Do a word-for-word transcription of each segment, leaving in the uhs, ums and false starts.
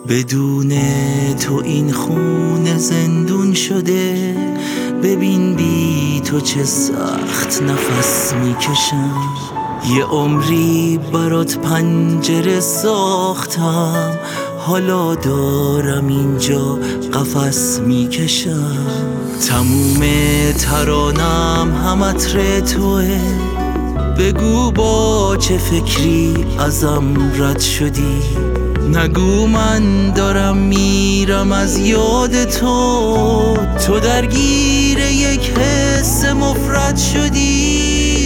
بدون تو این خونه زندون شده. ببین بی تو چه سخت نفس میکشم. یه عمری برات پنجره ساختم، حالا دارم اینجا قفس میکشم. تموم ترانم هم عطر توه، بگو با چه فکری ازم رد شدی. نگو من دارم میرم از یاد تو، تو درگیر یک حس مفرد شدی.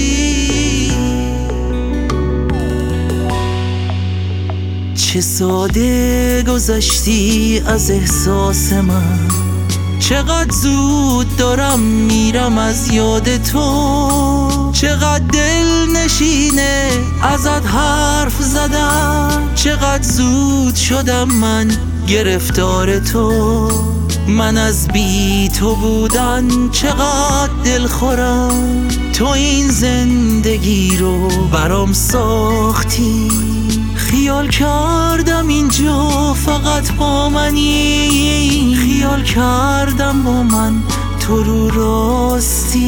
چه ساده گذشتی از احساس من، چقدر زود دارم میرم از یاد تو. چقدر دل نشینه ازت حرف زدم، چقدر زود شدم من گرفتار تو. من از بی تو بودن چقدر دلخورم، تو این زندگی رو برام ساختی. خیال کردم اینجا فقط با منی، خیال کردم با من تو رو راستی.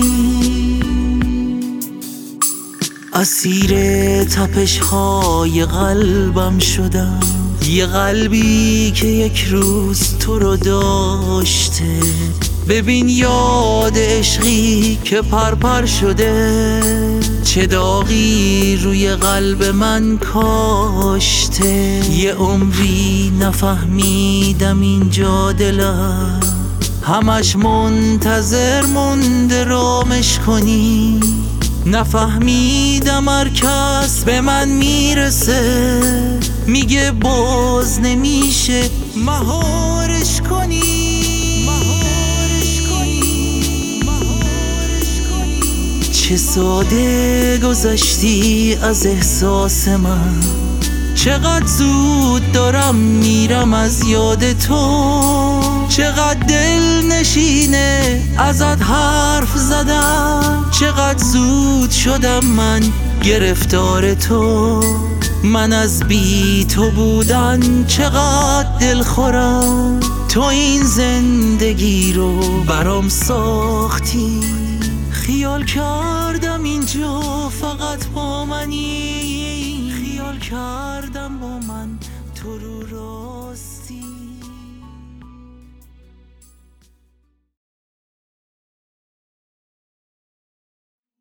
اسیر تپش های قلبم شدم، یه قلبی که یک روز تو رو داشته. ببین یاد عشقی که پرپر شده، چه داغی روی قلب من کاشته. یه عمری نفهمیدم اینجا دلم، همش منتظر مونده رامش کنی. نفهمیدم هر کس به من میرسه، میگه باز نمیشه مهارش کنی. چه ساده گذشتی از احساس من، چقدر زود دارم میرم از یاد تو. چقدر دل نشینه ازت حرف زدم، چقدر زود شدم من گرفتار تو. من از بی تو بودن چقدر دلخورم، تو این زندگی رو برام ساختی. خیال کردم اینجا فقط با منی، خیال کردم